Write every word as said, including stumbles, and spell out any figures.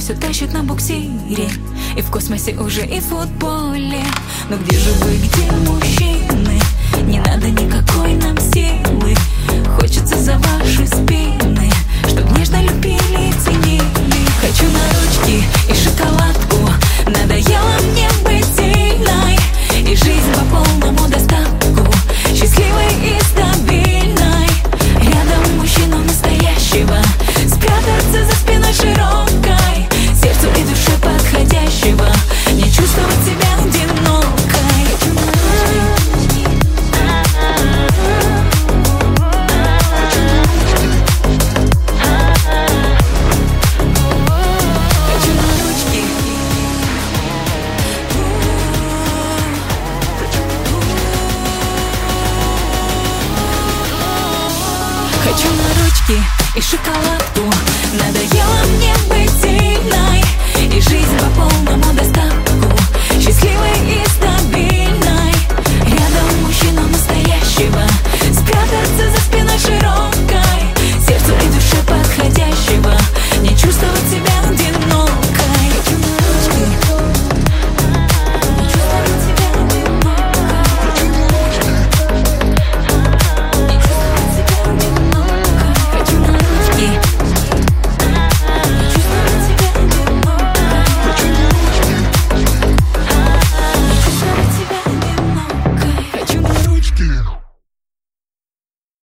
все тащит на буксире, и в космосе уже, и в футболе. Но где же вы, где мужчины? Не надо никакой нам силы, хочется за ваши спины, чтоб нежно любили и ценили. Хочу на ручки и шоколадку, надоело мне быть сильной, и жизнь по полному достатку, счастливой и стабильной. Рядом мужчину настоящего, спрятаться за спиной широкой, сердцу и душе подходящего, не чувствовать себя одинокой. Хочу на ручки и шоколадку, надоело мне быть сильной, и жизнь по полному достатку, счастливой и стабильной. Рядом мужчину настоящего, спрятаться за спиной широкой, сердцу и душе подходящего, не чувствовать себя одинокой. Хочу на ручки.